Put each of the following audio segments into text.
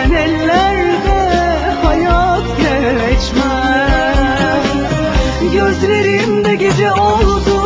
ellerde hayat geçmez. Gözlerimde gece oldu,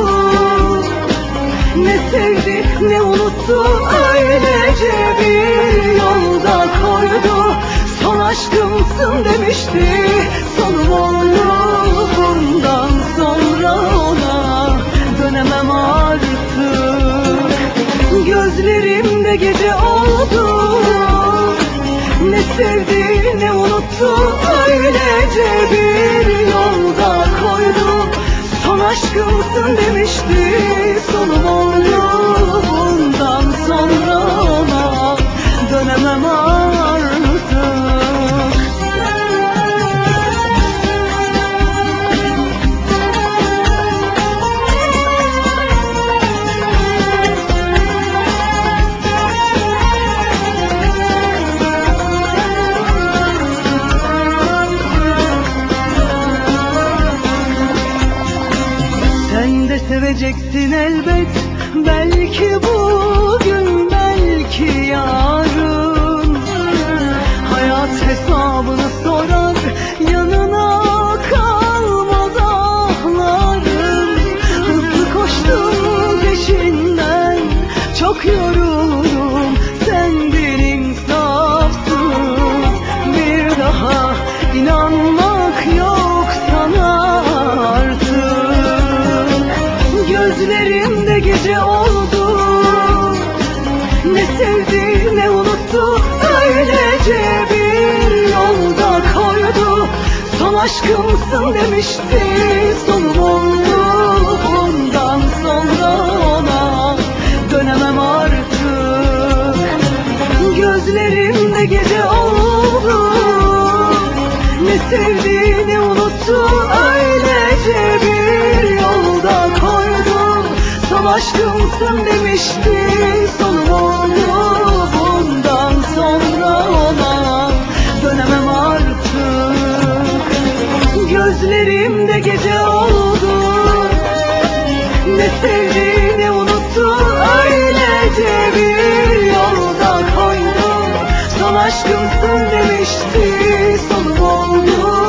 ne sevdi ne unuttu, öylece bir yolda koydu. Son aşkımsın demişti, sonum oldu. Bundan sonra ona dönemem artık. Gözlerimde gece oldu, ne sevdi ne unuttu, öylece bir yolda koydu. Son aşkımsın demişti, sonum oldu. Bundan sonra ona dönemem artık. Sen de seveceksin elbet, belki bugün belki yarın. Hayat hesabını sorar, yanına kalmaz ahların. Hızlı koştum peşinden, çok yorulurum, sen bir insafsın. Bir daha inanmak yok sana artık. Gözlerimde gece oldu, ne sevdi ne unuttu, öylece bir yolda koydu. Son aşkımsın demişti, sonum oldu. Bundan sonra ona dönemem artık. Gözlerimde gece oldu, ne sevdi ne unuttu, öylece bir yolda koydu. Son aşkımsın demişti, sonum oldu. Bundan sonra ona dönemem artık. Gözlerimde gece oldu, ne sevdi ne unuttu, öylece bir yolda koydu. Son aşkımsın demişti, sonum oldu.